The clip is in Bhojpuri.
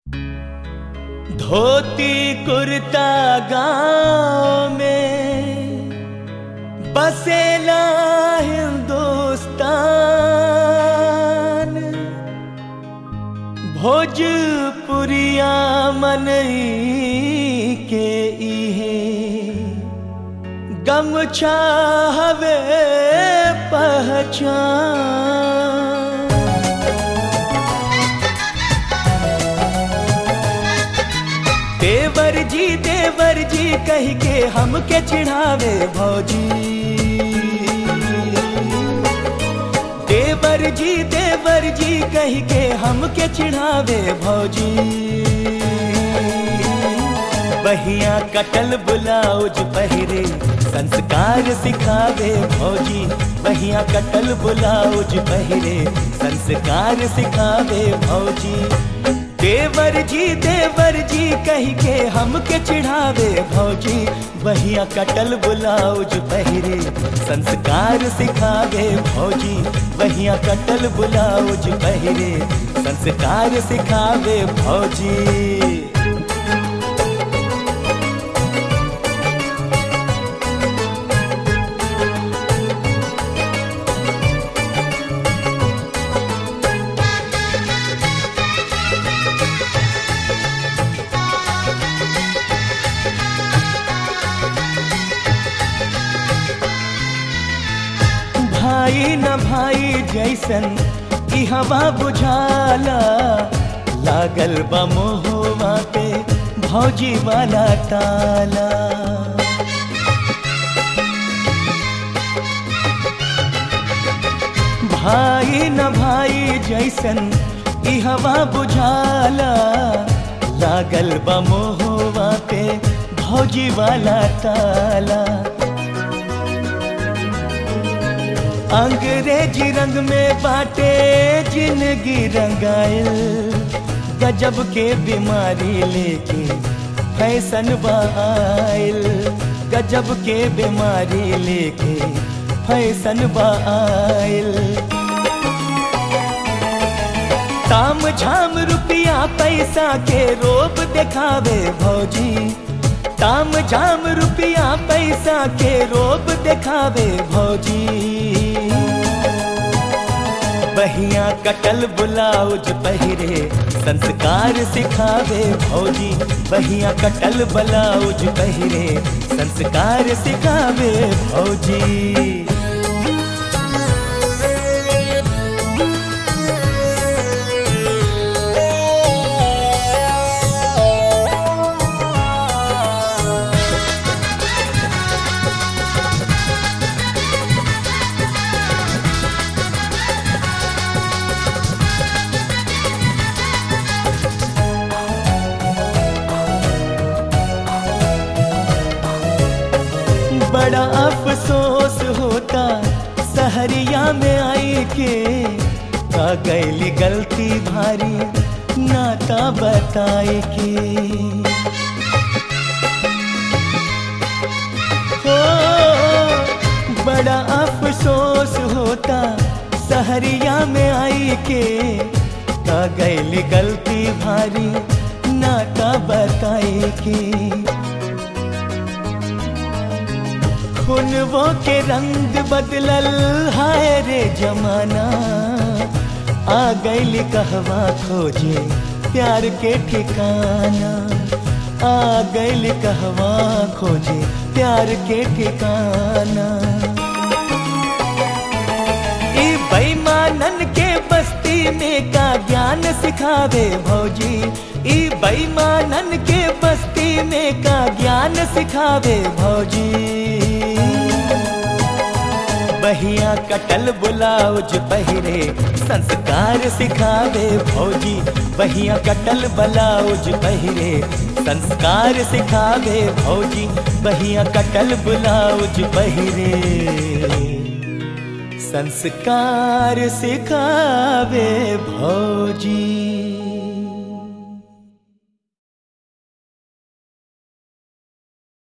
धोती कुर्ता गांव में बसेला हिंदुस्तान, भोजपुरिया मनई के इहे गमछा हवे पहचान। देवर जी कह के हमके चिढ़ावे भौजी। देवर जी कह के हमके चिढ़ावे भौजी। बहिया कटल ब्लाउज पहिरे संस्कार सिखावे भौजी। बहिया कटल ब्लाउज पहिरे संस्कार सिखावे भौजी। देवर जी कह के हमके चिढ़ावे भौजी। बहिया कटल ब्लाउज पहिरे संस्कार सिखावे भौजी। बहिया कटल ब्लाउज पहिरे संस्कार सिखावे भौजी। भाई न भाई जैसन की हवा बुझाला, लागल बा मोहवा पे भौजी वाला ताला। भाई न भाई जैसन की हवा बुझाला, लागल बा मोहवा पे भौजी वाला ताला। अंग्रेजी रंग में बाटे जिंदगी रंगाइल, गजब के बीमारी लेके फैशन बाइल। गजब के बीमारी लेके फैशन बाइल। ताम झाम रुपया पैसा के रोब दिखावे भौजी। ताम झाम रुपया पैसा के रोब दिखावे भौजी। बहिया कटल ब्लाउज पहिरे संस्कार सिखावे भौजी। बहिया कटल ब्लाउज पहिरे संस्कार सिखावे भौजी। बड़ा अफसोस होता सहरिया में आई के, का गैली गलती भारी नाता बताए के। हो बड़ा अफसोस होता सहरिया में आई के, का गैली गलती भारी नाता बताए के। खूनवो के रंग बदलल हाय रे जमाना, आ गइल कहवा खोजे प्यार के ठिकाना। आ गइल कहवा खोजे प्यार के ठिकाना। ई बेईमानन के बस्ती में का ज्ञान सिखावे भौजी। ई बेईमानन के बस्ती में का ज्ञान सिखावे भौजी। बहिया कटल ब्लाउज पहिरे संस्कार सिखावे भौजी। बहिया कटल ब्लाउज पहिरे संस्कार सिखावे भौजी। बहिया कटल ब्लाउज पहिरे संस्कार सिखावे भौजी।